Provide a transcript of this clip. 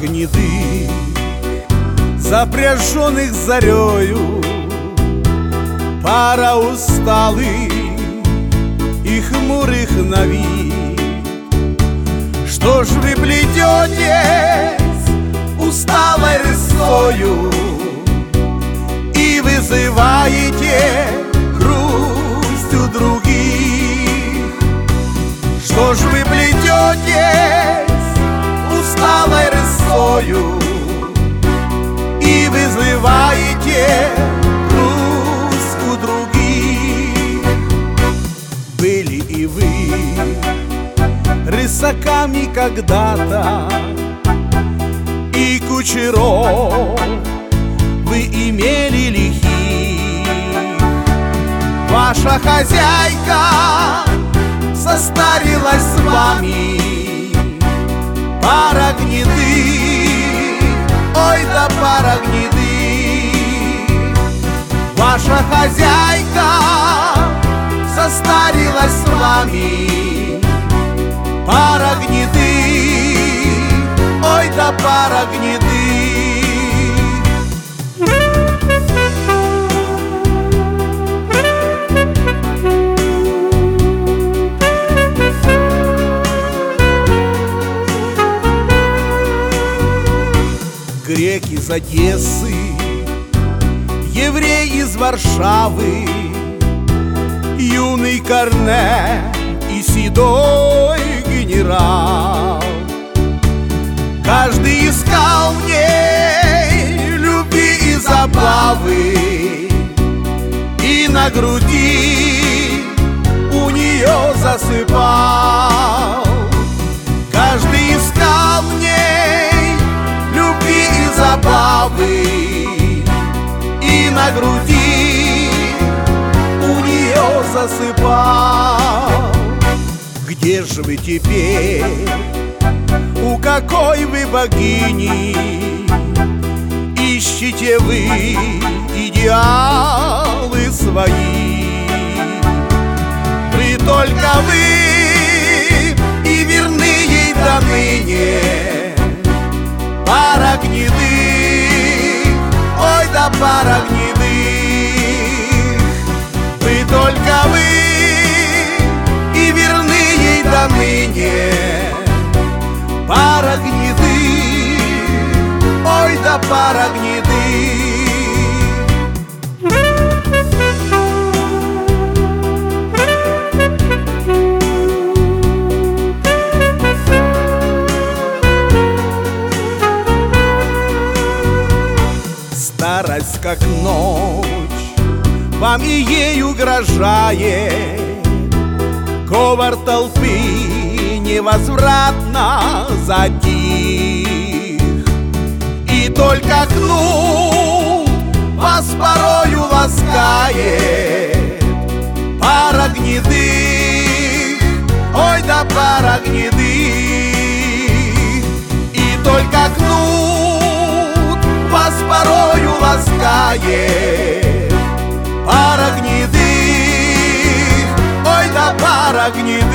гнедых, запряженных зарею, пара усталых и хмурых на вид. Что ж вы плететесь усталой рысою и вызываете грусть у других? Что ж вы плететесь усталой рысою и вызываете грусть у других? Были и вы рысаками когда-то, и кучеров вы имели лихих. Ваша хозяйка состарилась с вами, пара гнедых, ой да пара гнедых. Ваша хозяйка состарилась с вами, пара гнедых, ой да пара гнедых. Грек из Одессы, еврей из Варшавы, юный Корнель и седой генерал. Каждый искал в ней любви и забавы, и на груди у нее засыпал. Каждый искал в ней любви и забавы, и на груди у нее засыпал. Где же вы теперь? У какой вы богини ищете вы идеалы свои? Вы только вы и верны ей до ныне, пара гнедых, ой да пара гнедых. Вы только вы и верны ей до ныне, пара гнедых, ой да пара гнедых. Старость как ночь вам и ей угрожает, говор толпы невозвратно затих, и только кнут вас порою ласкает, пара гнедых, ой да пара гнедых. И только кнут вас порою ласкает, пара гнедых, ой да пара гнедых.